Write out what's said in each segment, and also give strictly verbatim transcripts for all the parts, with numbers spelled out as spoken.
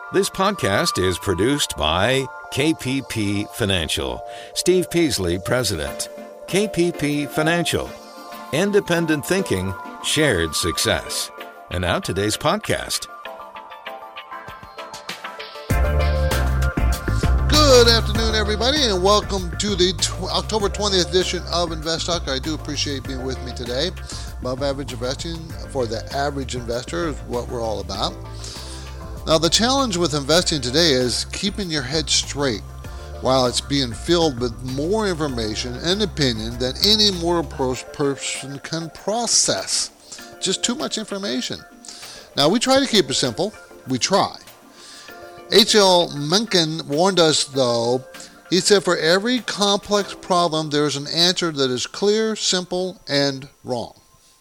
This podcast is produced by K P P Financial. Steve Peasley, President. K P P Financial. Independent thinking, shared success. And now today's podcast. Good afternoon, everybody, and welcome to the tw- October twentieth edition of Invest Talk. I do appreciate being with me today. Above average investing for the average investor is what we're all about. Now, the challenge with investing today is keeping your head straight while it's being filled with more information and opinion than any mortal person can process. Just too much information. Now, we try to keep it simple. We try. H L Mencken warned us, though. He said, for every complex problem, there's an answer that is clear, simple, and wrong.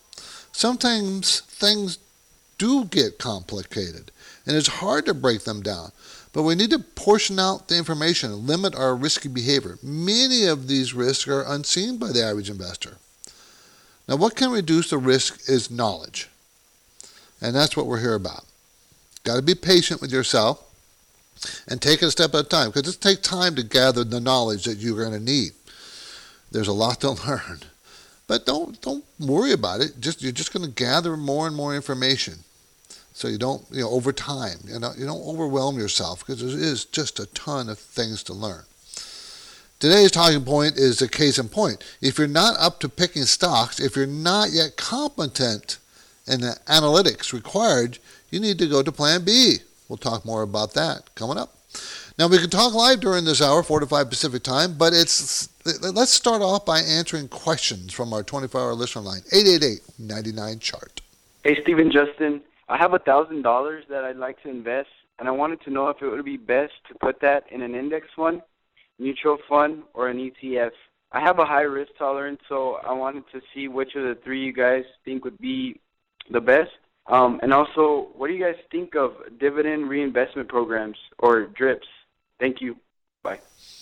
Sometimes things do get complicated, and it's hard to break them down. But we need to portion out the information and limit our risky behavior. Many of these risks are unseen by the average investor. Now, what can reduce the risk is knowledge. And that's what we're here about. Got to be patient with yourself and take it a step at a time, because it takes time to gather the knowledge that you're going to need. There's a lot to learn. But don't don't worry about it. Just you're just going to gather more and more information, so you don't you know over time you know you don't overwhelm yourself, because there is just a ton of things to learn. Today's talking point is a case in point. If you're not up to picking stocks, if you're not yet competent in the analytics required, you need to go to Plan B. We'll talk more about that coming up. Now, we can talk live during this hour, four to five Pacific time, but it's let's start off by answering questions from our twenty-four hour listener line, eight eight eight, nine nine, chart. Hey, Stephen, Justin. I have one thousand dollars that I'd like to invest, and I wanted to know if it would be best to put that in an index fund, mutual fund, or an E T F. I have a high risk tolerance, so I wanted to see which of the three you guys think would be the best. Um, and also, what do you guys think of dividend reinvestment programs, or DRIPs? Thank you. Bye.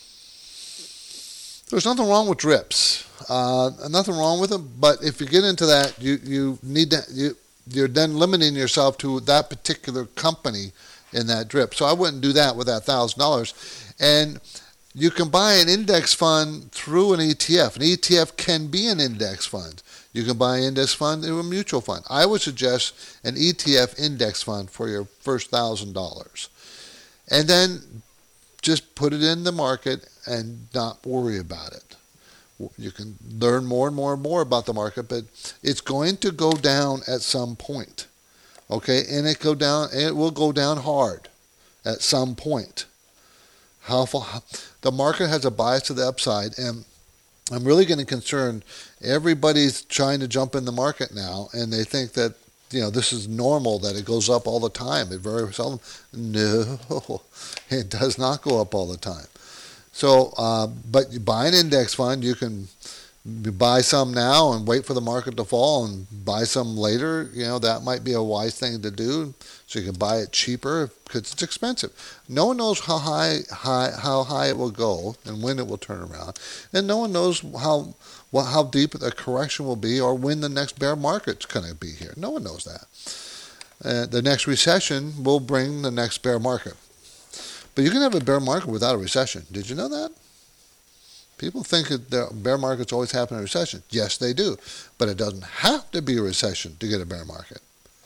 There's nothing wrong with DRIPs. Uh, nothing wrong with them, but if you get into that, you, you need to, you, you're then limiting yourself to that particular company in that DRIP. So I wouldn't do that with that one thousand dollars. And you can buy an index fund through an E T F. An E T F can be an index fund. You can buy an index fund through a mutual fund. I would suggest an E T F index fund for your first one thousand dollars. And then just put it in the market and not worry about it. You can learn more and more and more about the market, but it's going to go down at some point. Okay, and it go down. It will go down hard at some point. How far, the market has a bias to the upside, and I'm really getting concerned. Everybody's trying to jump in the market now, and they think that you know this is normal, that it goes up all the time. It very seldom. No, it does not go up all the time. So, uh, but you buy an index fund, you can buy some now and wait for the market to fall and buy some later. You know, that might be a wise thing to do, so you can buy it cheaper because it's expensive. No one knows how high, high how high it will go and when it will turn around, and no one knows how well, how deep the correction will be or when the next bear market's going to be here. No one knows that. Uh, the next recession will bring the next bear market. But you can have a bear market without a recession. Did you know that? People think that the bear markets always happen in a recession. Yes, they do. But it doesn't have to be a recession to get a bear market.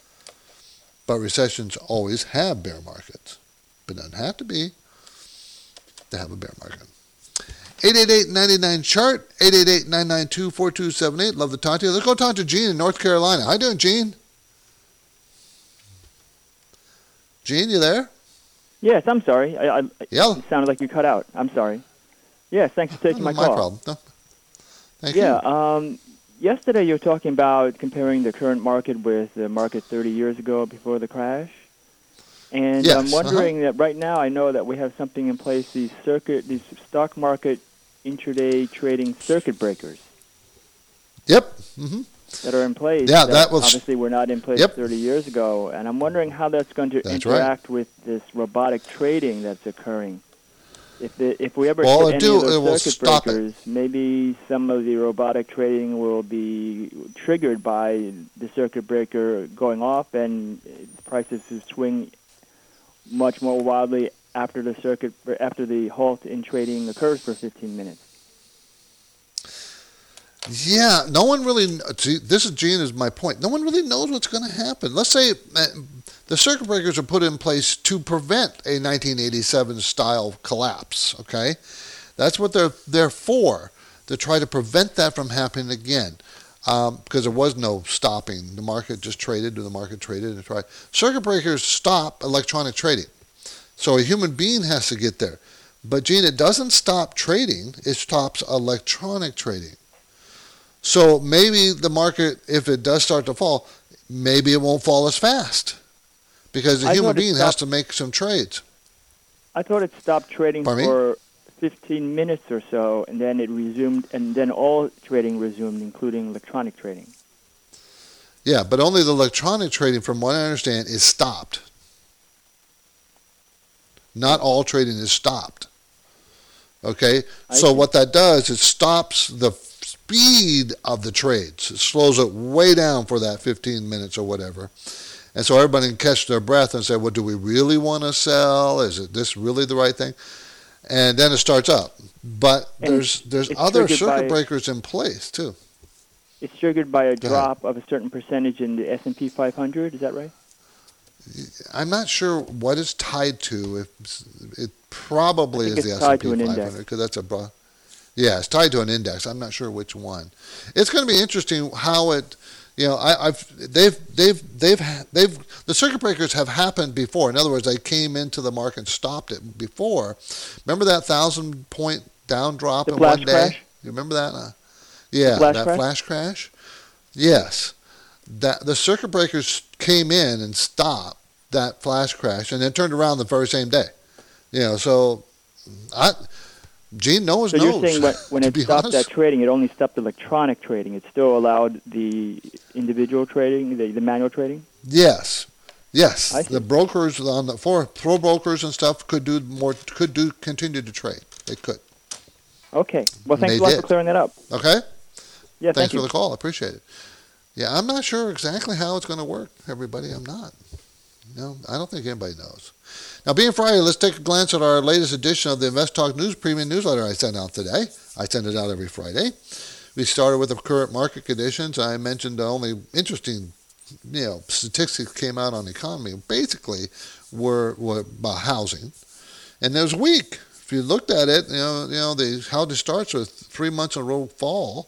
But recessions always have bear markets. But it doesn't have to be to have a bear market. eight eight eight, nine nine, chart, eight eight eight, nine nine two, four two seven eight. Love to talk to you. Let's go talk to Gene in North Carolina. How you doing, Gene? Gene, you there? Yes, I'm sorry. I, I, yeah. It sounded like you cut out. I'm sorry. Yes, thanks for taking my, my call. My problem. No. Thank yeah, you. Um, yesterday you were talking about comparing the current market with the market thirty years ago before the crash. And yes, I'm wondering uh-huh. that right now I know that we have something in place, these circuit, these stock market intraday trading circuit breakers. Yep. Mm-hmm. That are in place. Yeah, that, that was obviously were not in place yep. thirty years ago. And I'm wondering how that's going to that's interact right. with this robotic trading that's occurring. If the, if we ever well, hit any do, of those circuit stop breakers, it. maybe some of the robotic trading will be triggered by the circuit breaker going off, and prices will swing much more wildly after the circuit, after the halt in trading occurs for fifteen minutes. Yeah, no one really. See, this is Gene is my point. No one really knows what's going to happen. Let's say uh, the circuit breakers are put in place to prevent a nineteen eighty-seven style collapse. Okay, that's what they're they're for, to try to prevent that from happening again. Um, because there was no stopping. The market just traded, the market traded and tried. Circuit breakers stop electronic trading. So a human being has to get there. But Gene, it doesn't stop trading, it stops electronic trading. So maybe the market, if it does start to fall, maybe it won't fall as fast. Because the I human being stopped, has to make some trades. I thought it stopped trading Pardon for me? fifteen minutes or so, and then it resumed, and then all trading resumed, including electronic trading. Yeah, but only the electronic trading, from what I understand, is stopped. Not all trading is stopped. Okay? I So see. what that does, it stops the speed of the trades. It slows it way down for that fifteen minutes or whatever. And so everybody can catch their breath and say, well, do we really want to sell? Is it this really the right thing? And then it starts up. But And there's there's it's other triggered circuit by- breakers in place, too. It's triggered by a Go drop of a certain percentage in the S and P five hundred. Is that right? I'm not sure what it's tied to. If it probably I think is the it's S and tied P to an five index. hundred, because that's a broad. Yeah, it's tied to an index. I'm not sure which one. It's going to be interesting how it. You know, I, I've they've they've they've they've the circuit breakers have happened before. In other words, they came into the market and stopped it before. Remember that thousand point down drop The in flash one day? crash? You remember that? Uh, yeah, flash that crash? flash crash. Yes, that the circuit breakers came in and stopped that flash crash, and then turned around the very same day. You know, so I. Gene knows So knows. you're saying when, when to it be stopped honest. that trading, it only stopped electronic trading. It still allowed the individual trading, the, the manual trading? Yes, yes. I see. The brokers on the for pro brokers and stuff could do more. Could do continue to trade. They could. Okay. Well, thanks They a lot did. for clearing that up. Okay. Yeah, Thanks thank for you. the call. I appreciate it. Yeah, I'm not sure exactly how it's going to work. Everybody, I'm not. No, I don't think anybody knows. Now, being Friday, let's take a glance at our latest edition of the Invest Talk News Premium Newsletter I sent out today. I send it out every Friday. We started with the current market conditions. I mentioned the only interesting, you know, statistics came out on the economy. Basically, were, were about housing, and it was weak. If you looked at it, you know, you know, the housing starts with three months in a row fall,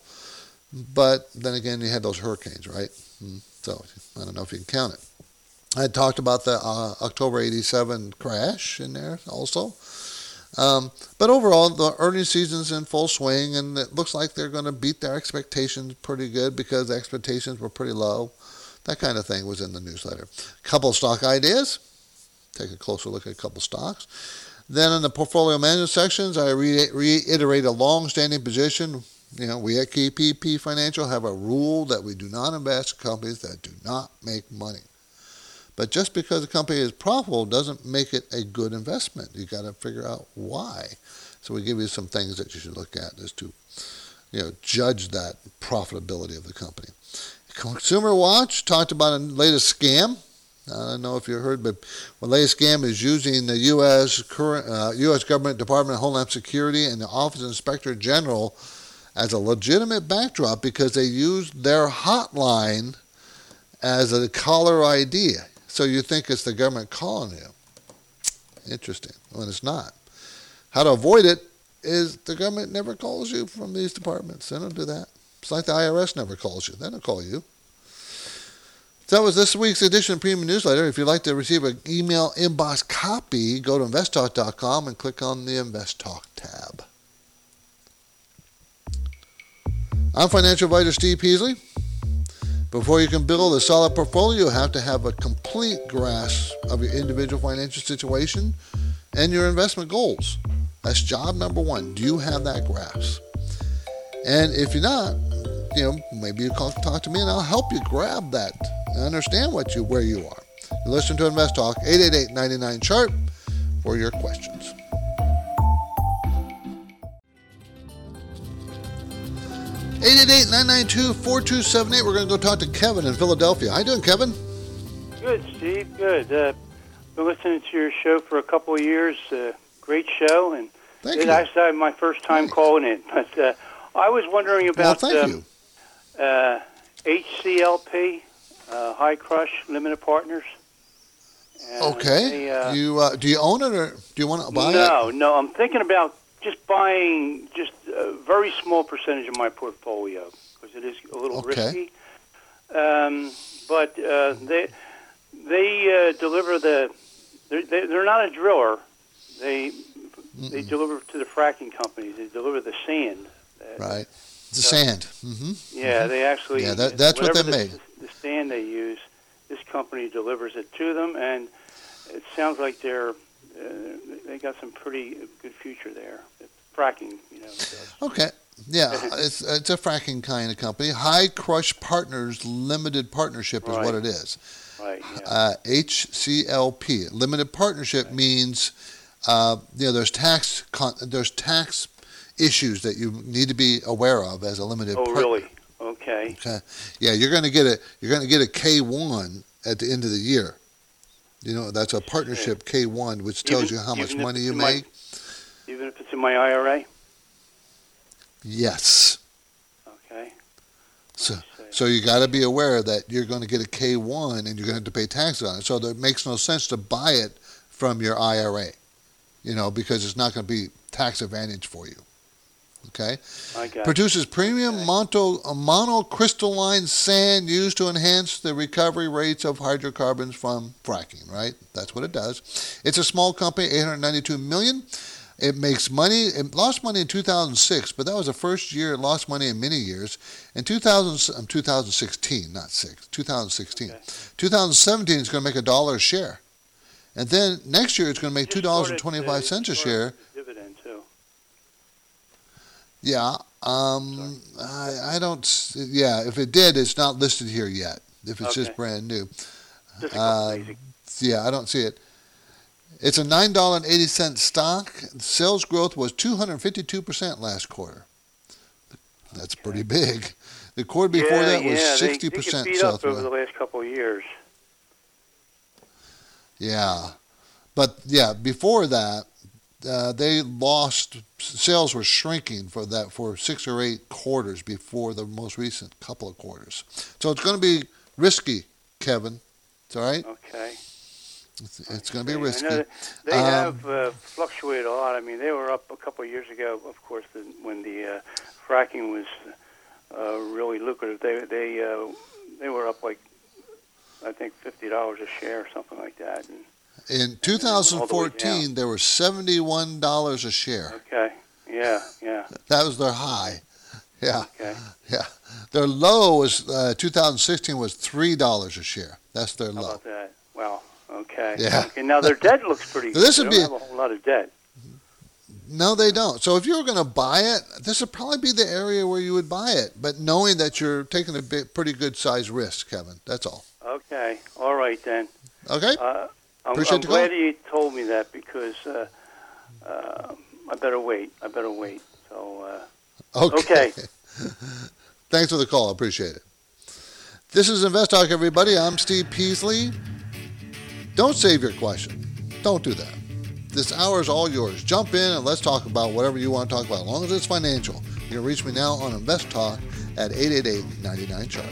but then again, you had those hurricanes, right? So I don't know if you can count it. I had talked about the uh, October eighty-seven crash in there also. Um, but overall, the earnings season's in full swing, and it looks like they're going to beat their expectations pretty good because the expectations were pretty low. That kind of thing was in the newsletter. A couple of stock ideas. Take a closer look at a couple stocks. Then in the portfolio management sections, I re- reiterate a long-standing position. You know, we at K P P Financial have a rule that we do not invest in companies that do not make money. But just because a company is profitable doesn't make it a good investment. You got to figure out why. So we give you some things that you should look at as to, you know, judge that profitability of the company. Consumer Watch talked about a latest scam. I don't know if you heard, but the latest scam is using the U S current uh, U S government Department of Homeland Security and the Office of Inspector General as a legitimate backdrop because they used their hotline as a caller I D. So you think it's the government calling you. Interesting. When it's not. How to avoid it is the government never calls you from these departments. They don't do that. It's like the I R S never calls you. They don't call you. So that was this week's edition of Premium Newsletter. If you'd like to receive an email inbox copy, go to invest talk dot com and click on the Invest Talk tab. I'm financial advisor Steve Peasley. Before you can build a solid portfolio, you have to have a complete grasp of your individual financial situation and your investment goals. That's job number one. Do you have that grasp? And if you're not, you know, maybe you call, talk to me and I'll help you grab that and understand what you where you are. You listen to Invest Talk, eight eight eight, nine nine, C H A R T for your questions. eight eight eight, nine nine two, four two seven eight. We're going to go talk to Kevin in Philadelphia. How you doing, Kevin? Good, Steve. Good. Uh, been listening to your show for a couple of years. Uh, great show, and Thank it's you. actually my first time Thanks. calling in. But uh, I was wondering Well, about thank um, you. uh, H C L P, uh, High Crush Limited Partners. And Okay. they, uh, you uh, do you own it or do you want to buy it? no, no, I'm thinking about just buying just a very small percentage of my portfolio because it is a little Okay. risky. Um, but uh, they they uh, deliver the they're, they're not a driller. They they deliver to the fracking companies. They deliver the sand. Uh, Right. The sand. hmm Yeah, they actually Yeah, that- that's what whatever they the, make. The sand they use, this company delivers it to them, and it sounds like they're uh, they got some pretty good future there. It's fracking, you know. does. Okay. Yeah, it's it's a fracking kind of company. High Crush Partners Limited Partnership is what Right. it is. Right. Yeah. Uh, H C L P Limited Partnership means uh, you know there's tax con- there's tax issues that you need to be aware of as a limited oh, partner. really? Okay. Okay. Yeah, you're going to get a you're going to get a K one at the end of the year. You know, that's a partnership K one, which tells Even- you how much even if money it's you in my- make. Even if it's in my I R A. Yes. Okay. So, I see. so you got to be aware that you're going to get a K one and you're going to have to pay taxes on it. So it makes no sense to buy it from your I R A, you know, because it's not going to be tax advantage for you. Okay. I got it. Produces premium Okay. mono, uh, monocrystalline sand used to enhance the recovery rates of hydrocarbons from fracking, right? That's what it does. It's a small company, eight hundred ninety-two million dollars. It makes money. It lost money in two thousand six, but that was the first year it lost money in many years. In two thousand, um, two thousand sixteen, not six, two thousand sixteen. Okay. two thousand seventeen, it's going to make a dollar a share. And then next year, it's going to make Just two dollars and started, twenty-five cents a uh, share. started Dividend too. Yeah. Um, I, I don't, s- yeah, if it did, it's not listed here yet, if it's just Okay. brand new. Just a couple Uh, days ago. Yeah, I don't see it. It's a nine dollars and eighty cents stock. Sales growth was two hundred fifty-two percent last quarter. That's pretty big. The quarter before yeah, that was yeah, sixty they, percent they get beat up Southwest. over the last couple of years. Yeah. But yeah, before that, uh, they lost, sales were shrinking for that for six or eight quarters before the most recent couple of quarters. So it's going to be risky, Kevin. It's all right? Okay. It's, it's going to be I risky. know that they Um, have uh, fluctuated a lot. I mean, they were up a couple of years ago, of course, the, when the uh, fracking was uh, really lucrative. They they uh, they were up like I think fifty dollars a share or something like that. And, In two thousand all fourteen, the way there were seventy-one dollars a share. okay. Yeah. Yeah. That was their high. Yeah, Okay. yeah. Their low was uh, two thousand sixteen was three dollars a share. That's their How low. about that? Wow. Okay. Yeah. Okay. Now their debt looks pretty. This good. would They be- don't have a whole lot of debt. No, they don't. So if you were going to buy it, this would probably be the area where you would buy it. But knowing that you're taking a bit, pretty good size risk, Kevin. That's all. Okay. All right then. Okay. Uh, I'm, Appreciate I'm the glad call. you told me that because uh, uh, I better wait. I better wait. So. Uh, Okay. okay. Thanks for the call. I appreciate it. This is Invest Talk, everybody. I'm Steve Peasley. Don't save your question. Don't do that. This hour is all yours. Jump in and let's talk about whatever you want to talk about, as long as it's financial. You can reach me now on Invest Talk at eight eight eight, nine nine, chart.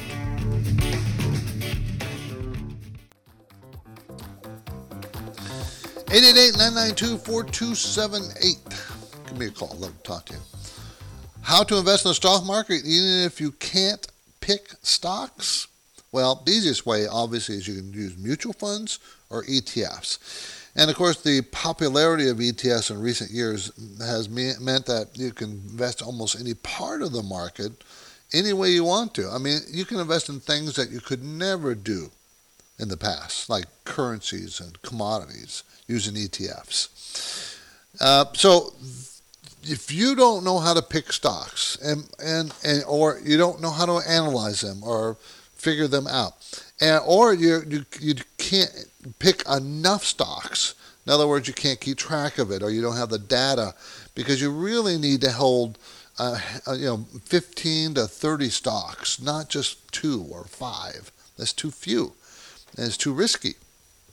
eight eight eight, nine nine two, four two seven eight. Give me a call. Let me talk to you. How to invest in the stock market even if you can't pick stocks? Well, the easiest way, obviously, is you can use mutual funds or E T Fs. And, of course, the popularity of E T Fs in recent years has me- meant that you can invest almost any part of the market any way you want to. I mean, you can invest in things that you could never do in the past, like currencies and commodities using E T Fs. Uh, so if you don't know how to pick stocks and, and, and or you don't know how to analyze them or figure them out, and or you you you can't pick enough stocks. In other words, you can't keep track of it, or you don't have the data, because you really need to hold uh, you know fifteen to thirty stocks, not just two or five. That's too few, and it's too risky.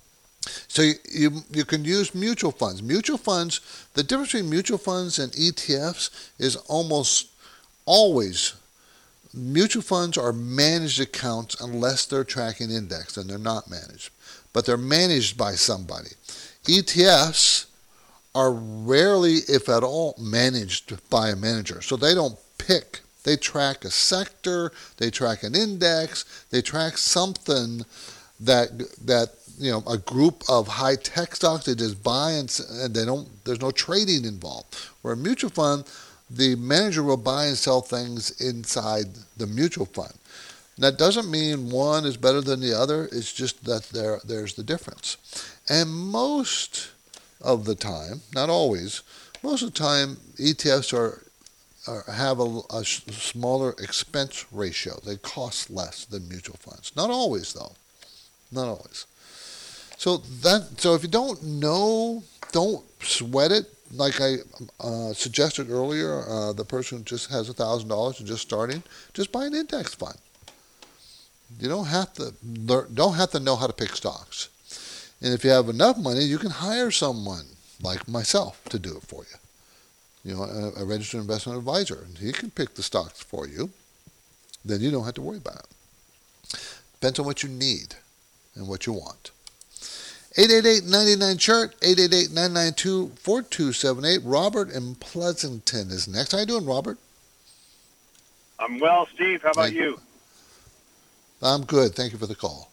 So you, you you can use mutual funds. Mutual funds, the difference between mutual funds and E T Fs is almost always mutual funds are managed accounts unless they're tracking index, and they're not managed. But they're managed by somebody. E T Fs are rarely, if at all, managed by a manager. So they don't pick. They track a sector, they track an index, they track something that that you know, a group of high-tech stocks. They just buy and, and they don't. There's no trading involved. Where a mutual fund, the manager will buy and sell things inside the mutual fund. That doesn't mean one is better than the other. It's just that there there's the difference. And most of the time, not always, most of the time, E T Fs are, are have a, a smaller expense ratio. They cost less than mutual funds. Not always, though. Not always. So that so if you don't know, don't sweat it. Like I uh, suggested earlier, uh, the person who just has a thousand dollars and just starting, just buy an index fund. You don't have to learn, don't have to know how to pick stocks. And if you have enough money, you can hire someone like myself to do it for you. You know, a, a registered investment advisor, and he can pick the stocks for you. Then you don't have to worry about it. Depends on what you need and what you want. eight eight eight, nine nine, chart, eight eight eight, nine nine two, four two seven eight. Robert in Pleasanton is next. How you doing, Robert? I'm well, Steve. How about Thank you? I'm good. Thank you for the call.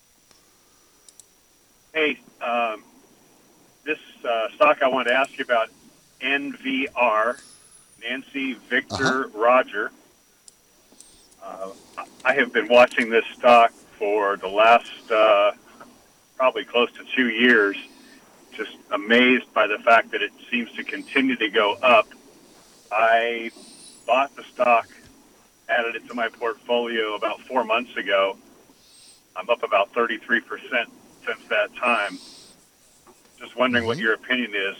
Hey, um, this uh, stock I wanted to ask you about, N V R, Nancy Victor Uh-huh. Roger. Uh, I have been watching this stock for the last uh, probably close to two years, just amazed by the fact that it seems to continue to go up. I bought the stock, added it to my portfolio about four months ago. I'm up about thirty-three percent since that time. Just wondering what your opinion is.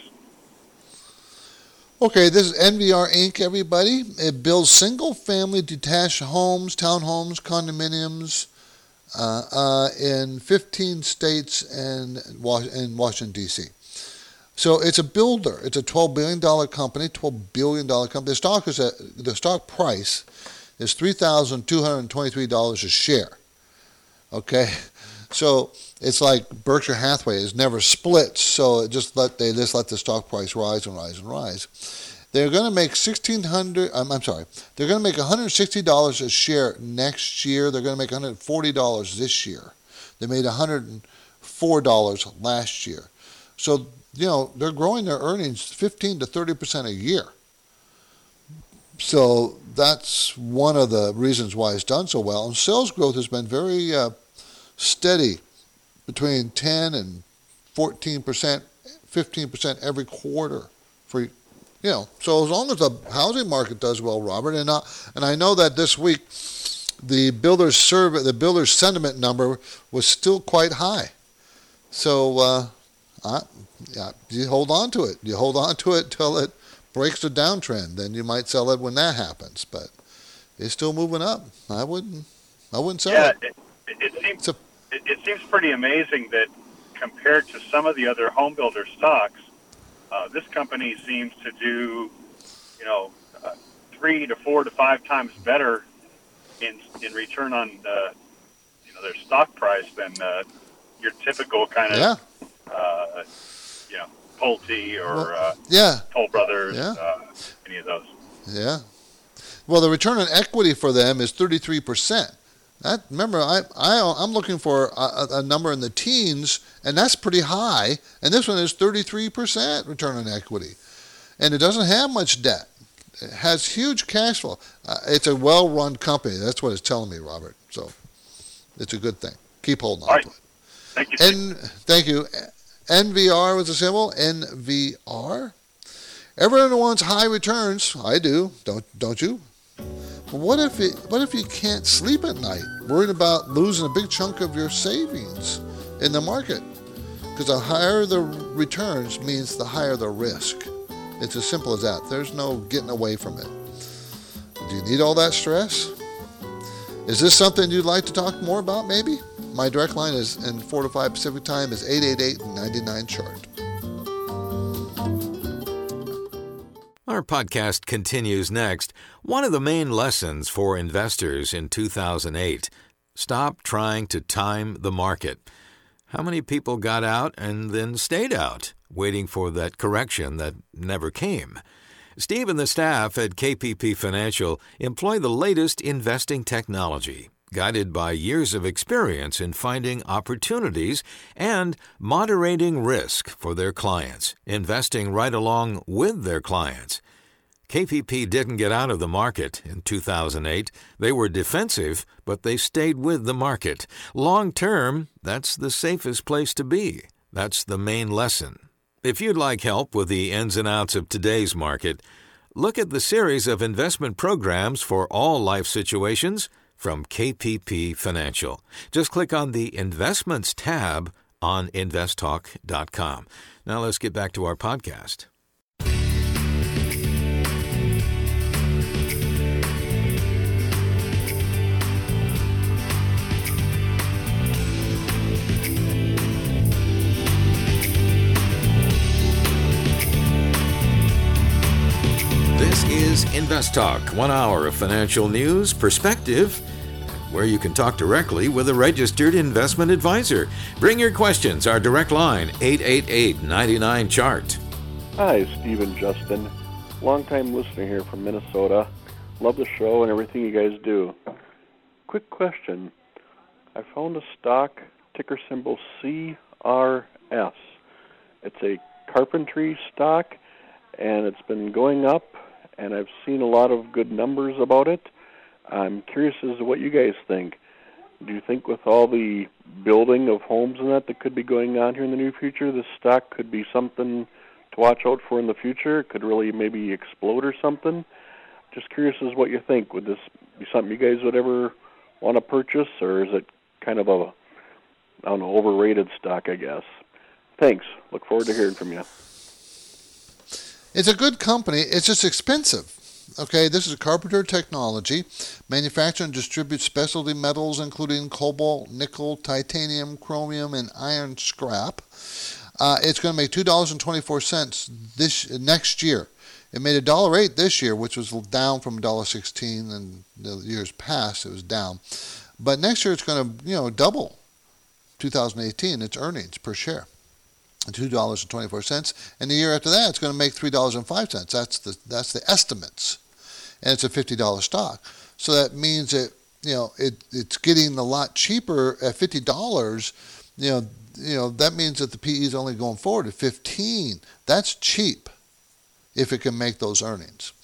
Okay, this is N V R Incorporated, everybody. It builds single-family detached homes, townhomes, condominiums uh, uh, in fifteen states and in Washington, D C So it's a builder. It's a twelve billion dollars company, twelve billion dollars company. The stock is a, the stock price is three thousand two hundred twenty-three dollars a share. Okay, so it's like Berkshire Hathaway is never split, so it just let they just let the stock price rise and rise and rise. They're going to make sixteen hundred. I'm, I'm sorry. They're going to make one hundred sixty dollars a share next year. They're going to make one hundred forty dollars this year. They made one hundred four dollars last year. So you know they're growing their earnings fifteen to thirty percent a year. So that's one of the reasons why it's done so well. And sales growth has been very uh, steady, between ten and fourteen percent, fifteen percent every quarter. For you know, so as long as the housing market does well, Robert, and uh, and I know that this week the builders survey, the builders sentiment number was still quite high. So uh, I, yeah, you hold on to it. You hold on to it till it breaks the downtrend. Then you might sell it when that happens. But it's still moving up. I wouldn't. I wouldn't sell yeah, it. it, it, it seems a, it, it seems pretty amazing that compared to some of the other home builder stocks, uh, this company seems to do, you know, uh, three to four to five times better in in return on uh, you know their stock price than uh, your typical kind of yeah. uh, you know Pulte or Well, uh, yeah. Toll Brothers, Yeah. uh, any of those. Yeah. Well, the return on equity for them is thirty-three percent. That, remember, I, I, I'm looking for a, a number in the teens, and that's pretty high. And this one is thirty-three percent return on equity. And it doesn't have much debt. It has huge cash flow. Uh, it's a well-run company. That's what it's telling me, Robert. So it's a good thing. Keep holding on All right. to it. Thank you. N, thank you. N V R was a symbol. N V R. Everyone wants high returns. I do. Don't don't you? But what if it, what if you can't sleep at night, worried about losing a big chunk of your savings in the market? Because the higher the returns means the higher the risk. It's as simple as that. There's no getting away from it. Do you need all that stress? Is this something you'd like to talk more about, maybe? My direct line is in four to five Pacific time is eight eight eight, nine nine, chart. Our podcast continues next. One of the main lessons for investors in two thousand eight, stop trying to time the market. How many people got out and then stayed out, waiting for that correction that never came? Steve and the staff at K P P Financial employ the latest investing technology, guided by years of experience in finding opportunities and moderating risk for their clients, investing right along with their clients. K P P didn't get out of the market in two thousand eight. They were defensive, but they stayed with the market. Long term, that's the safest place to be. That's the main lesson. If you'd like help with the ins and outs of today's market, look at the series of investment programs for all life situations from K P P Financial. Just click on the Investments tab on invest talk dot com. Now let's get back to our podcast. This is Invest Talk, one hour of financial news, perspective, where you can talk directly with a registered investment advisor. Bring your questions. Our direct line, eight eight eight, nine nine, chart. Hi, Steve and Justin. Long-time listener here from Minnesota. Love the show and everything you guys do. Quick question. I found a stock, ticker symbol C R S. It's a carpentry stock, and it's been going up, and I've seen a lot of good numbers about it. I'm curious as to what you guys think. Do you think with all the building of homes and that that could be going on here in the near future, this stock could be something to watch out for in the future? It could really maybe explode or something? Just curious as what you think. Would this be something you guys would ever want to purchase, or is it kind of a, I don't know, overrated stock, I guess? Thanks. Look forward to hearing from you. It's a good company. It's just expensive. Okay, this is Carpenter Technology. Manufactures and distributes specialty metals, including cobalt, nickel, titanium, chromium, and iron scrap. Uh, it's going to make two dollars and twenty-four cents this next year. It made one dollar and eight cents this year, which was down from one dollar and sixteen cents, and the years past it was down. But next year it's going to, you know, double two thousand eighteen, its earnings per share. two dollars and twenty-four cents, and the year after that it's going to make three dollars and five cents. That's the that's the estimates, and it's a fifty dollars stock. So that means that, you know, it it's getting a lot cheaper at fifty dollars. You know, you know that means that the P E is only going forward at fifteen. That's cheap if it can make those earnings.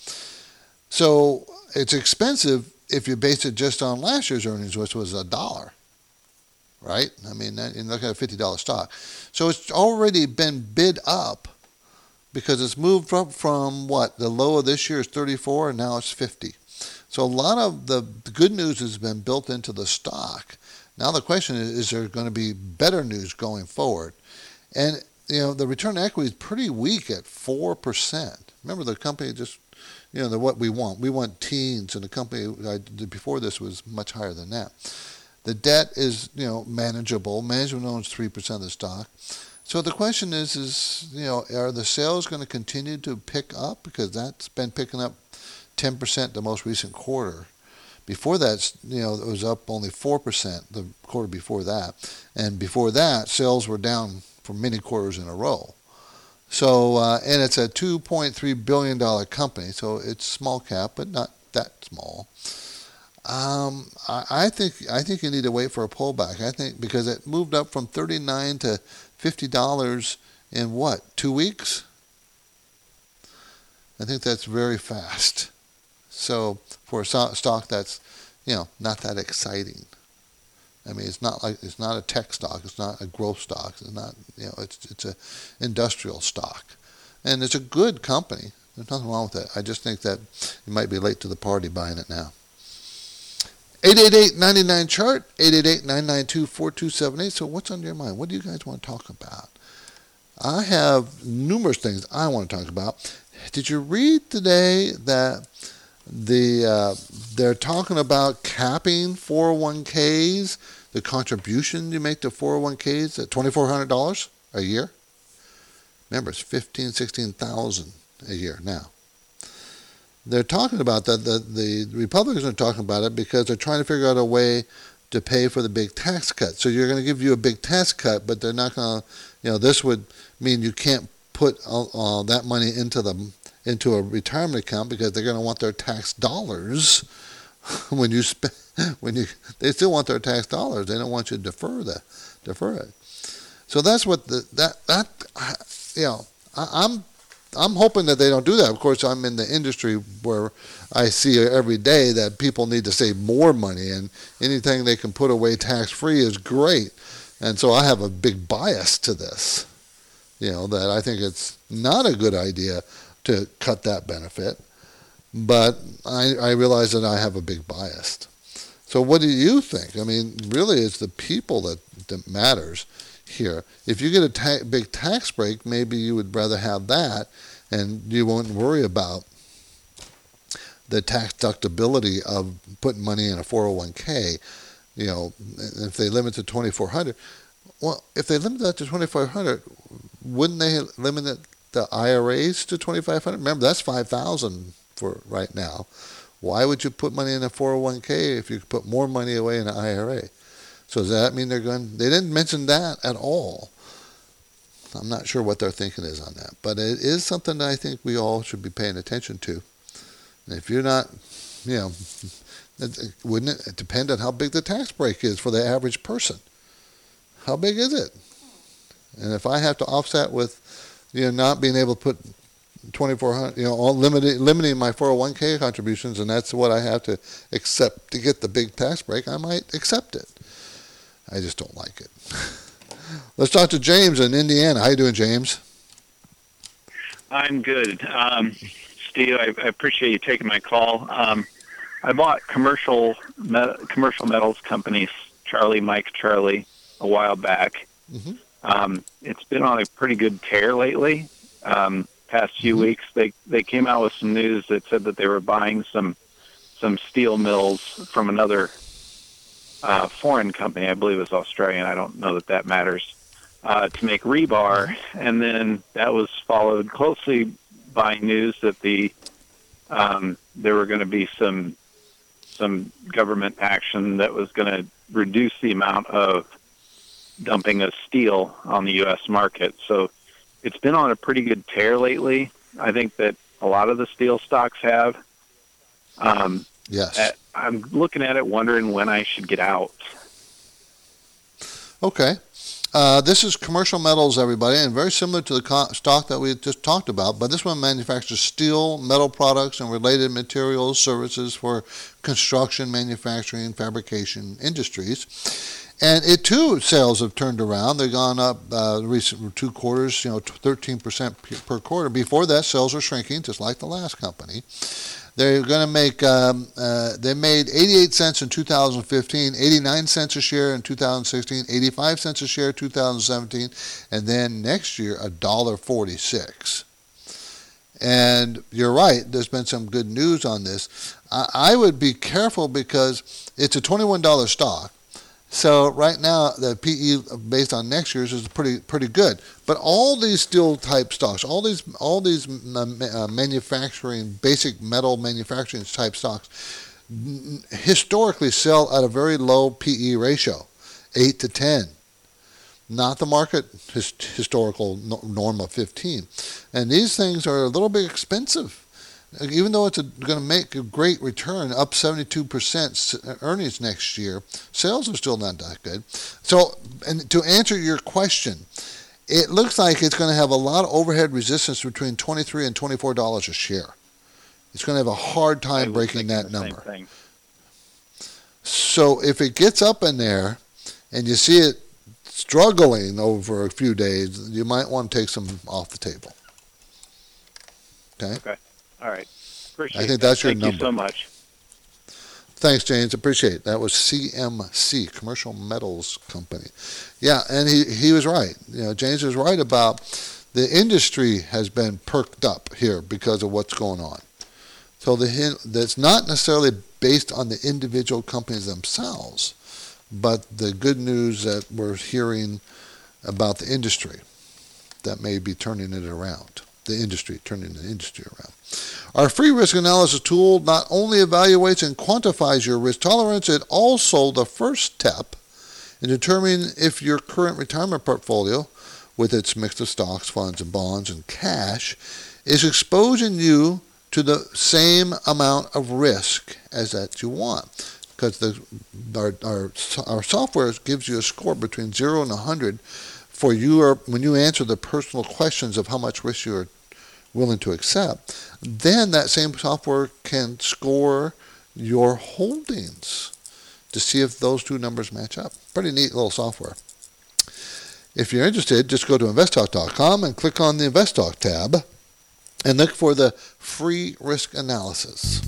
So it's expensive if you base it just on last year's earnings, which was a dollar. Right? I mean, you're looking at a fifty dollars stock. So it's already been bid up because it's moved from, from what? The low of this year is thirty-four, and now it's fifty. So a lot of the good news has been built into the stock. Now the question is, is there going to be better news going forward? And, you know, the return on equity is pretty weak at four percent. Remember, the company just, you know, the, what we want. We want teens, and the company I did before this was much higher than that. The debt is, you know, manageable. Management owns three percent of the stock. So the question is, is, you know, are the sales going to continue to pick up? Because that's been picking up ten percent the most recent quarter. Before that, you know, it was up only four percent the quarter before that. And before that, sales were down for many quarters in a row. So, uh, and it's a two point three billion dollars company. So it's small cap, but not that small. Um, I, I think I think you need to wait for a pullback. I think because it moved up from thirty-nine to fifty dollars in what, two weeks? I think that's very fast. So for a stock that's, you know, not that exciting. I mean, it's not like it's not a tech stock. It's not a growth stock. It's not, you know, it's it's a industrial stock, and it's a good company. There's nothing wrong with it. I just think that you might be late to the party buying it now. eight eight eight, nine nine, chart, eight eight eight, nine nine two, four two seven eight. So what's on your mind? What do you guys want to talk about? I have numerous things I want to talk about. Did you read today that the uh, they're talking about capping four oh one k's the contribution you make to four oh one k's at twenty-four hundred dollars a year? Remember, it's fifteen, sixteen thousand a year now. They're talking about that. The, the Republicans are talking about it because they're trying to figure out a way to pay for the big tax cut. So you're going to give you a big tax cut, but they're not going to, you know, this would mean you can't put uh, uh, that money into them into a retirement account because they're going to want their tax dollars when you spend, when you, they still want their tax dollars. They don't want you to defer that, defer it. So that's what the, that, that, you know, I, I'm, I'm hoping that they don't do that. Of course, I'm in the industry where I see every day that people need to save more money, and anything they can put away tax-free is great. And so I have a big bias to this, you know, that I think it's not a good idea to cut that benefit. But I, I realize that I have a big bias. So what do you think? I mean, really, it's the people that, that matters here. If you get a ta- big tax break, maybe you would rather have that, and you won't worry about the tax deductibility of putting money in a four oh one k. You know, if they limit to twenty-four hundred, well, if they limit that to twenty-four hundred, wouldn't they limit it, the I R As to twenty-five hundred? Remember, that's five thousand for right now. Why would you put money in a four oh one k if you could put more money away in an I R A? So does that mean they're going, they didn't mention that at all. I'm not sure what their thinking is on that, but it is something that I think we all should be paying attention to. And if you're not, you know, wouldn't it depend on how big the tax break is for the average person? How big is it? And if I have to offset with, you know, not being able to put twenty-four hundred, you know, all limited, limiting my four oh one k contributions, and that's what I have to accept to get the big tax break, I might accept it. I just don't like it. Let's talk to James in Indiana. How you doing, James? I'm good. Um, Steve, I, I appreciate you taking my call. Um, I bought commercial me- commercial metals companies, Charlie, Mike, Charlie, a while back. Mm-hmm. Um, it's been on a pretty good tear lately. Um, past few mm-hmm. weeks, they they came out with some news that said that they were buying some some steel mills from another Uh, foreign company, I believe it's Australian, I don't know that that matters, uh, to make rebar. And then that was followed closely by news that the um, there were going to be some some government action that was going to reduce the amount of dumping of steel on the U S market. So it's been on a pretty good tear lately. I think that a lot of the steel stocks have. Um, yes. At, I'm looking at it, wondering when I should get out. Okay. Uh, this is Commercial Metals, everybody, and very similar to the co- stock that we just talked about, but this one manufactures steel, metal products, and related materials, services for construction, manufacturing, fabrication industries. And it, too, sales have turned around. They've gone up uh, the recent two quarters, you know, thirteen percent per quarter. Before that, sales were shrinking, just like the last company. They're going to make, um, uh, they made eighty-eight cents in two thousand fifteen, eighty-nine cents a share in two thousand sixteen, eighty-five cents a share in two thousand seventeen, and then next year, one dollar forty-six. And you're right, there's been some good news on this. I, I would be careful because it's a twenty-one dollars stock. So right now, the P E based on next year's is pretty pretty good. But all these steel type stocks, all these all these uh, manufacturing, basic metal manufacturing type stocks, n- historically sell at a very low P E ratio, eight to ten. Not the market his, historical norm of fifteen. And these things are a little bit expensive. Even though it's going to make a great return, up seventy-two percent earnings next year, sales are still not that good. So, and to answer your question, it looks like it's going to have a lot of overhead resistance between twenty-three and twenty-four dollars a share. It's going to have a hard time breaking that number. So if it gets up in there and you see it struggling over a few days, you might want to take some off the table. Okay? Okay. All right. Appreciate I think that's that. your Thank number. you so much. Thanks, James. Appreciate it. That was C M C, Commercial Metals Company. Yeah, and he, he was right. You know, James was right about the industry has been perked up here because of what's going on. So the that's not necessarily based on the individual companies themselves, but the good news that we're hearing about the industry that may be turning it around. The industry, turning the industry around. Our free risk analysis tool not only evaluates and quantifies your risk tolerance, it also the first step in determining if your current retirement portfolio, with its mix of stocks, funds, and bonds, and cash, is exposing you to the same amount of risk as that you want. Because the, our, our, our software gives you a score between zero and one hundred for you or when you answer the personal questions of how much risk you are willing to accept. Then that same software can score your holdings to see if those two numbers match up. Pretty neat little software. If you're interested, just go to invest talk dot com and click on the InvestTalk tab and look for the free risk analysis.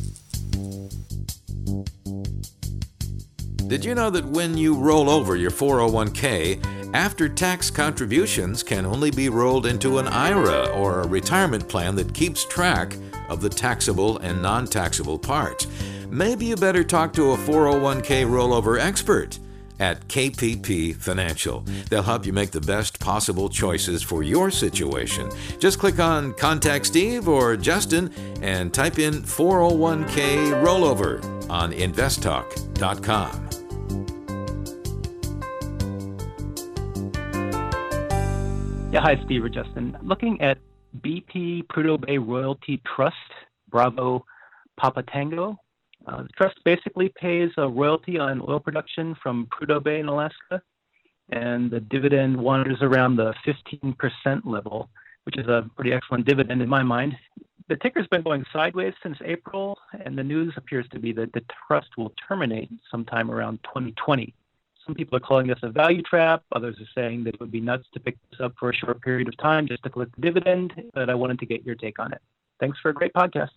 Did you know that when you roll over your four oh one k, after-tax contributions can only be rolled into an I R A or a retirement plan that keeps track of the taxable and non-taxable parts? Maybe you better talk to a four oh one k rollover expert at K P P Financial. They'll help you make the best possible choices for your situation. Just click on Contact Steve or Justin and type in four oh one k rollover on invest talk dot com. Yeah, hi, Steve or Justin. Looking at B P Prudhoe Bay Royalty Trust, Bravo Papa Tango. Uh, the trust basically pays a royalty on oil production from Prudhoe Bay in Alaska, and the dividend wanders around the fifteen percent level, which is a pretty excellent dividend in my mind. The ticker's been going sideways since April, and the news appears to be that the trust will terminate sometime around twenty twenty. Some people are calling this a value trap. Others are saying that it would be nuts to pick this up for a short period of time just to collect the dividend, but I wanted to get your take on it. Thanks for a great podcast.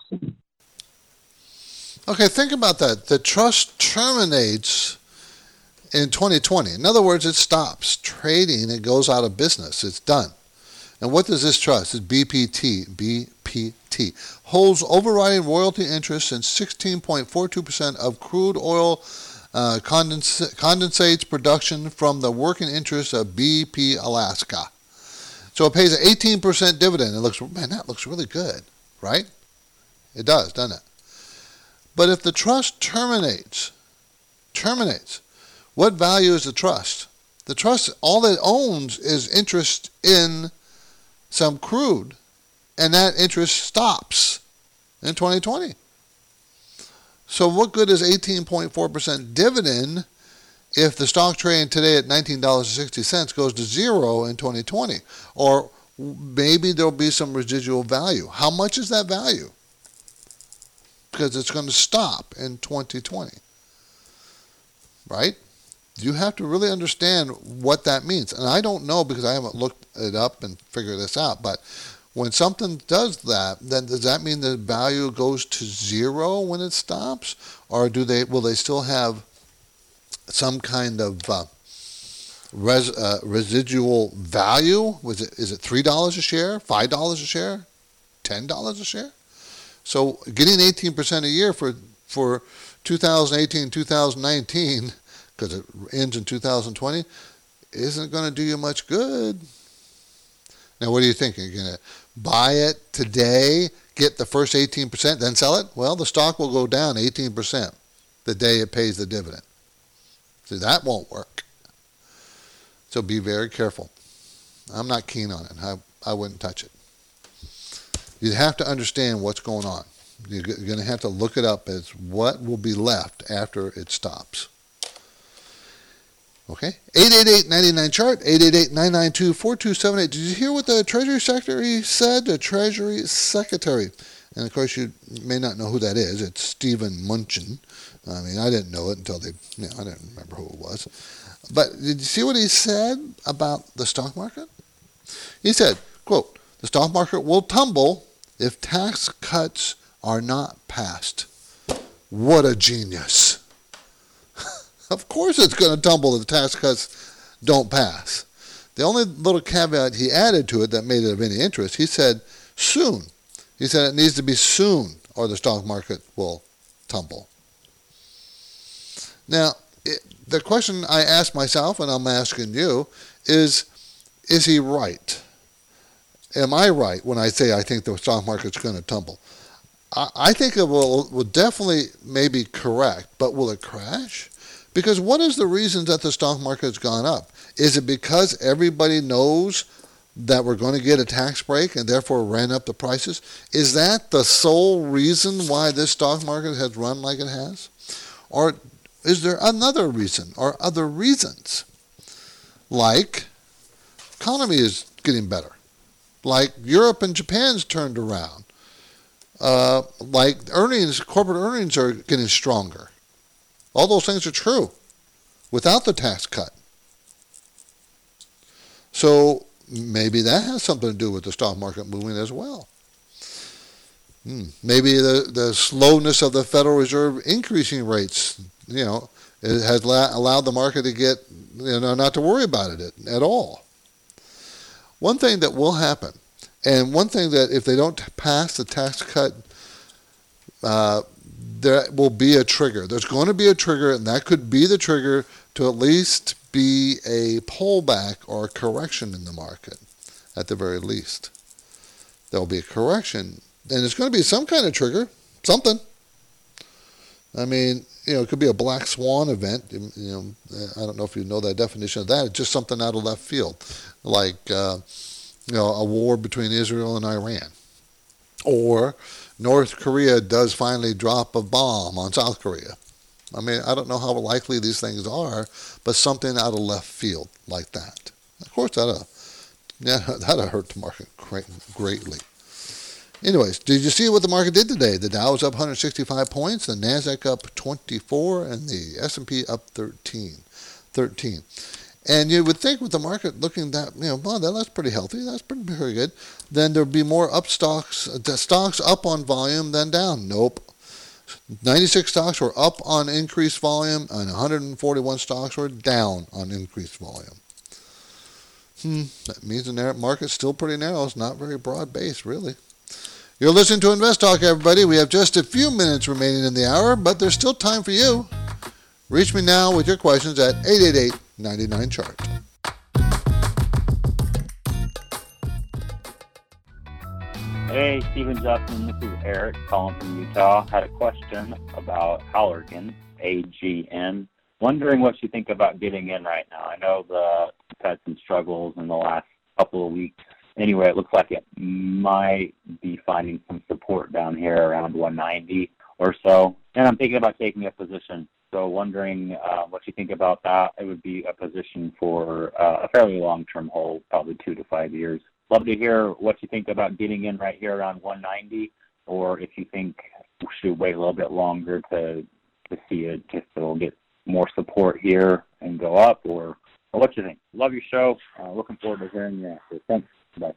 Okay, think about that. The trust terminates in twenty twenty. In other words, it stops trading. It goes out of business. It's done. And what does this trust? It's B P T. B P T. Holds overriding royalty interests in sixteen point four two percent of crude oil uh, condens- condensates production from the working interest of B P Alaska. So it pays an eighteen percent dividend. It looks, man, that looks really good, right? It does, doesn't it? But if the trust terminates, terminates, what value is the trust? The trust, all it owns is interest in some crude, and that interest stops in twenty twenty. So what good is eighteen point four percent dividend if the stock trading today at nineteen dollars and sixty cents goes to zero in twenty twenty? Or maybe there'll be some residual value. How much is that value? Because it's going to stop in twenty twenty, right? You have to really understand what that means. And I don't know because I haven't looked it up and figured this out, but when something does that, then does that mean the value goes to zero when it stops? Or do they will they still have some kind of uh, res, uh, residual value? Was it, is it three dollars a share, five dollars a share, ten dollars a share? So getting eighteen percent a year for for two thousand eighteen, two thousand nineteen, because it ends in two thousand twenty, isn't going to do you much good. Now, what are you thinking? You're going to buy it today, get the first eighteen percent, then sell it? Well, the stock will go down eighteen percent the day it pays the dividend. See, that won't work. So be very careful. I'm not keen on it. I, I wouldn't touch it. You have to understand what's going on. You're going to have to look it up as what will be left after it stops. Okay? eight eight eight, nine nine, chart, eight eight eight, nine nine two, four two seven eight. Did you hear what the Treasury Secretary said? The Treasury Secretary. And, of course, you may not know who that is. It's Stephen Mnuchin. I mean, I didn't know it until they, you know, I didn't remember who it was. But did you see what he said about the stock market? He said, quote, "The stock market will tumble if tax cuts are not passed." What a genius. Of course it's going to tumble if the tax cuts don't pass. The only little caveat he added to it that made it of any interest, he said soon. He said it needs to be soon or the stock market will tumble. Now, it, the question I ask myself, and I'm asking you, is, is he right? Am I right when I say I think the stock market's going to tumble? I, I think it will, will definitely maybe correct, but will it crash? Because what is the reason that the stock market has gone up? Is it because everybody knows that we're going to get a tax break and therefore ran up the prices? Is that the sole reason why this stock market has run like it has? Or is there another reason or other reasons? Like, economy is getting better. Like Europe and Japan's turned around. Uh, like earnings, corporate earnings are getting stronger. All those things are true without the tax cut. So maybe that has something to do with the stock market moving as well. Hmm. Maybe the, the slowness of the Federal Reserve increasing rates, you know, it has la- allowed the market to get, you know, not to worry about it at, at all. One thing that will happen, and one thing that if they don't pass the tax cut, uh, there will be a trigger. There's going to be a trigger, and that could be the trigger to at least be a pullback or a correction in the market, at the very least. There will be a correction, and it's going to be some kind of trigger, something. I mean, you know, it could be a black swan event. You know, I don't know if you know that definition of that. It's just something out of left field, like uh, you know, a war between Israel and Iran, or North Korea does finally drop a bomb on South Korea. I mean, I don't know how likely these things are, but something out of left field like that. Of course, that'll, yeah, that'll hurt the market greatly. Anyways, did you see what the market did today? The Dow was up one hundred sixty-five points, the NASDAQ up twenty-four, and the S and P up thirteen. thirteen. And you would think with the market looking that, you know, well, that's pretty healthy, that's pretty very good, then there'd be more up stocks, the stocks up on volume than down. Nope. ninety-six stocks were up on increased volume, and one hundred forty-one stocks were down on increased volume. Hmm, that means the market's still pretty narrow. It's not very broad-based, really. You're listening to Invest Talk, everybody. We have just a few minutes remaining in the hour, but there's still time for you. Reach me now with your questions at eight eight eight, nine nine, C H A R T. Hey, Stephen Justin, this is Eric calling from Utah. Had a question about Allergan, A G N. Wondering what you think about getting in right now. I know the it's had some struggles in the last couple of weeks. Anyway, it looks like it might be finding some support down here around one ninety or so. And I'm thinking about taking a position. So wondering uh, what you think about that. It would be a position for uh, a fairly long-term hold, probably two to five years. Love to hear what you think about getting in right here around one ninety, or if you think we should wait a little bit longer to to see it, if it'll get more support here and go up, or, or what you think. Love your show. Uh, looking forward to hearing your answer. Thanks. Bye.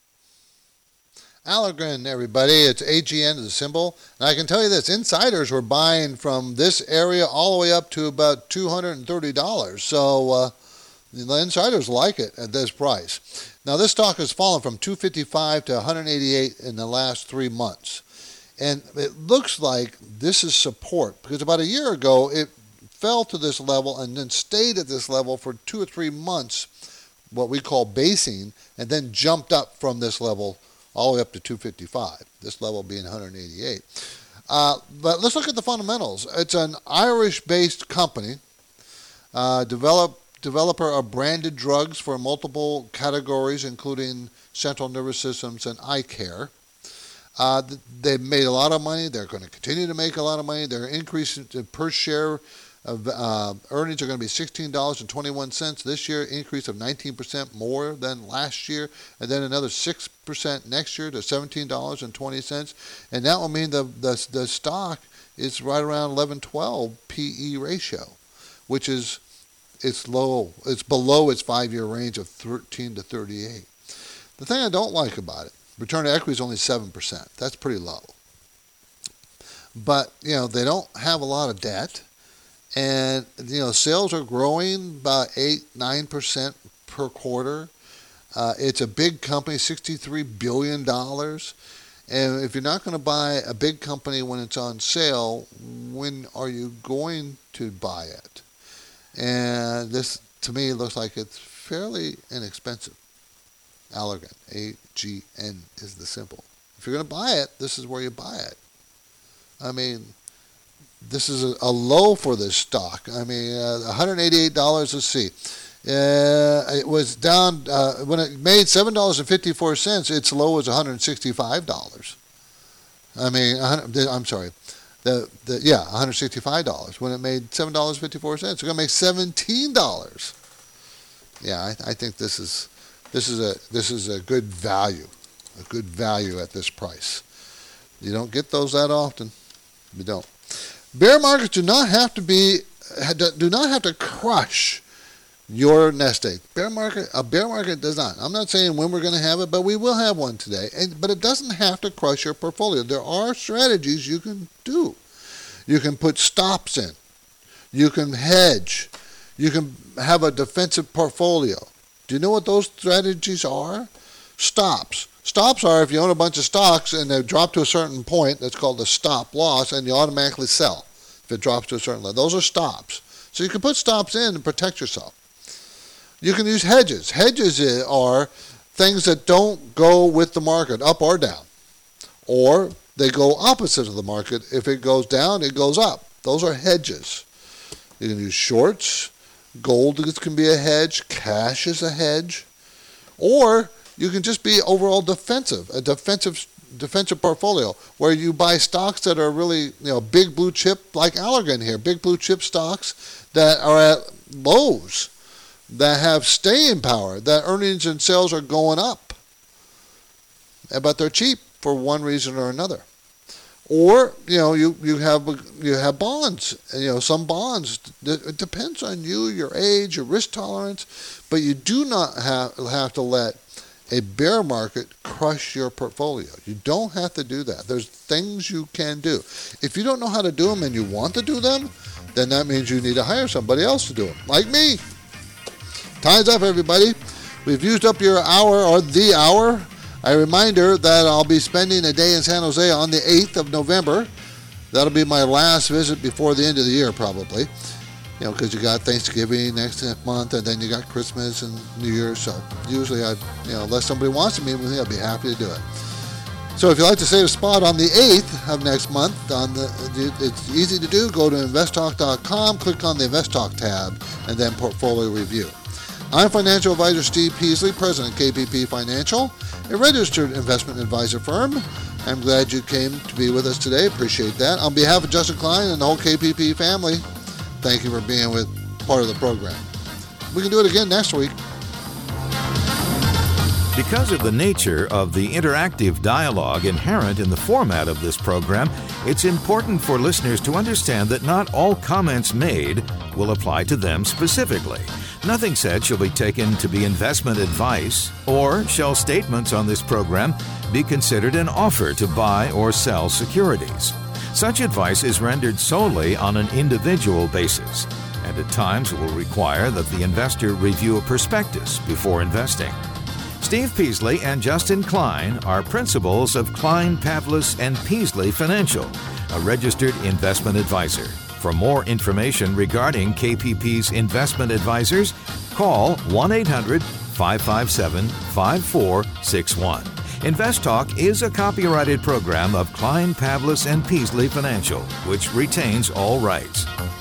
Allergan, everybody. It's A G N as a symbol. And I can tell you this, insiders were buying from this area all the way up to about two hundred thirty dollars. So uh, the insiders like it at this price. Now, this stock has fallen from two fifty-five to one eighty-eight in the last three months. And it looks like this is support, because about a year ago, it fell to this level and then stayed at this level for two or three months, what we call basing, and then jumped up from this level all the way up to two fifty-five, this level being one eighty-eight. Uh, but let's look at the fundamentals. It's an Irish-based company, uh, develop, developer of branded drugs for multiple categories, including central nervous systems and eye care. Uh, they've made a lot of money. They're going to continue to make a lot of money. Their increase per share of uh, earnings are going to be sixteen dollars and twenty-one cents this year, increase of nineteen percent more than last year, and then another six percent next year to seventeen dollars and twenty cents. And that will mean the, the, the stock is right around eleven twelve P E ratio, which is it's low. It's below its five-year range of thirteen to thirty-eight. The thing I don't like about it, return to equity is only seven percent. That's pretty low. But, you know, they don't have a lot of debt. And, you know, sales are growing about eight, nine percent per quarter. Uh, it's a big company, sixty-three billion dollars. And if you're not going to buy a big company when it's on sale, when are you going to buy it? And this, to me, looks like it's fairly inexpensive. Allergan, A G N is the symbol. If you're going to buy it, this is where you buy it. I mean, this is a, a low for this stock. I mean, uh, one hundred eighty-eight dollars, let's see. Uh, it was down, uh, when it made seven dollars and fifty-four cents, its low was one hundred sixty-five dollars. I mean, I'm sorry, the, the yeah, one hundred sixty-five dollars. When it made seven dollars and fifty-four cents, it's going to make seventeen dollars. Yeah, I, I think this is this is a this is a good value, a good value at this price. You don't get those that often. You don't. Bear markets do not have to be do not have to crush your nest egg. Bear market, a bear market does not. I'm not saying when we're going to have it, but we will have one today. And, but it doesn't have to crush your portfolio. There are strategies you can do. You can put stops in. You can hedge. You can have a defensive portfolio. Do you know what those strategies are? Stops. Stops are if you own a bunch of stocks and they drop to a certain point, that's called a stop loss, and you automatically sell if it drops to a certain level. Those are stops. So you can put stops in and protect yourself. You can use hedges. Hedges are things that don't go with the market, up or down. Or they go opposite of the market. If it goes down, it goes up. Those are hedges. You can use shorts. Gold can be a hedge. Cash is a hedge. Or you can just be overall defensive, a defensive defensive portfolio where you buy stocks that are really, you know, big blue chip, like Allergan here, big blue chip stocks that are at lows, that have staying power, that earnings and sales are going up, but they're cheap for one reason or another. Or, you know, you, you have you have bonds, you know, some bonds, it depends on you, your age, your risk tolerance, but you do not have, have to let a bear market crush your portfolio. You don't have to do that. There's things you can do. If you don't know how to do them and you want to do them, then that means you need to hire somebody else to do them, like me. Time's up, everybody. We've used up your hour or the hour. A reminder that I'll be spending a day in San Jose on the eighth of November. That'll be my last visit before the end of the year, probably. You know, because you got Thanksgiving next month, and then you got Christmas and New Year's. So usually, I, you know, unless somebody wants to meet with me, I'll be happy to do it. So if you'd like to save a spot on the eighth of next month, on the, it's easy to do. Go to invest talk dot com, click on the Invest Talk tab, and then Portfolio Review. I'm financial advisor Steve Peasley, president of K P P Financial, a registered investment advisor firm. I'm glad you came to be with us today. Appreciate that. On behalf of Justin Klein and the whole K P P family, thank you for being with part of the program. We can do it again next week. Because of the nature of the interactive dialogue inherent in the format of this program, it's important for listeners to understand that not all comments made will apply to them specifically. Nothing said shall be taken to be investment advice, or shall statements on this program be considered an offer to buy or sell securities. Such advice is rendered solely on an individual basis, and at times will require that the investor review a prospectus before investing. Steve Peasley and Justin Klein are principals of Klein, Pavlis and Peasley Financial, a registered investment advisor. For more information regarding K P P's investment advisors, call one eight hundred five five seven five four six one. Invest Talk is a copyrighted program of Klein, Pavlis and Peasley Financial, which retains all rights.